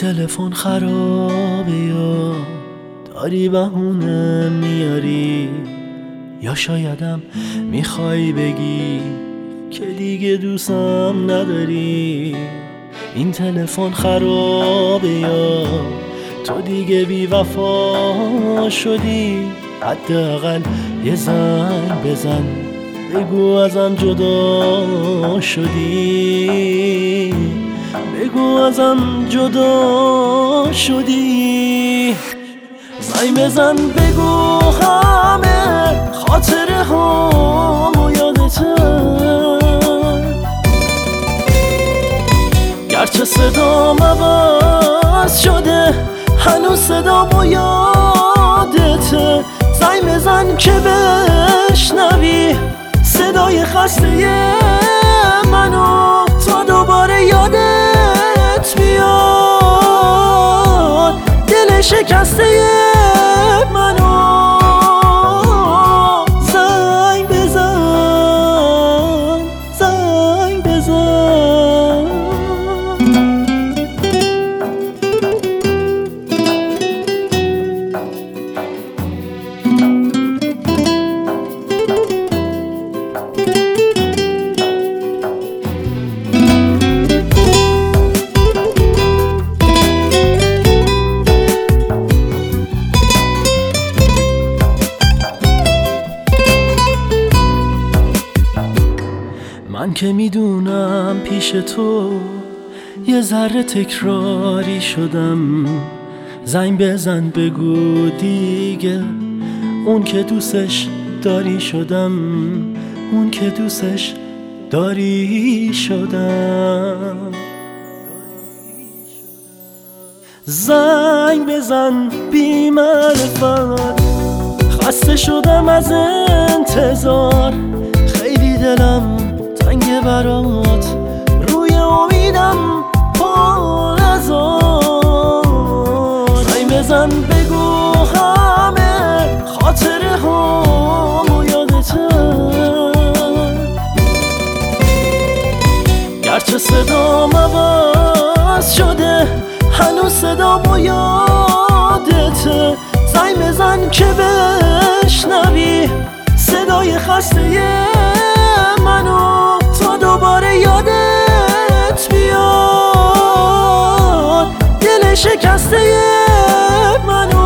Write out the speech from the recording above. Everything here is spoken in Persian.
تلفن خرابه یا داری بهونه میاری، یا شایدم میخوای بگی که دیگه دوستم نداری. این تلفن خرابه یا تو دیگه بی وفا شدی، حداقل یه زنگ بزن بگو ازم جدا شدی، بگو ازم جدا شدی. زنگ بزن بگو همه خاطره هامو یادته، گرچه صدام عوض شده هنوز صدامو یادته. زنگ بزن که بشنوی صدای خسته منو، تا دوباره یادت بیاد دل شکسته منو. زنگ بزن، زنگ بزن. من که میدونم پیش تو یه ذره تکراری شدم. زنگ بزن بگو دیگه اون که دوستش داری شدم، اون که دوستش داری شدم. زنگ بزن بی معرفت، خسته شدم از انتظار، خیلی دلم تنگه برات، روی امیدم پا نذار. زنگ بزن بگو همه خاطره هامو یادته، گرچه صدام عوض شده هنوز صدامو یادته. زنگ بزن که بشنوی صدای خسته منو، تا دوباره یادت بیاد دل شکسته منو.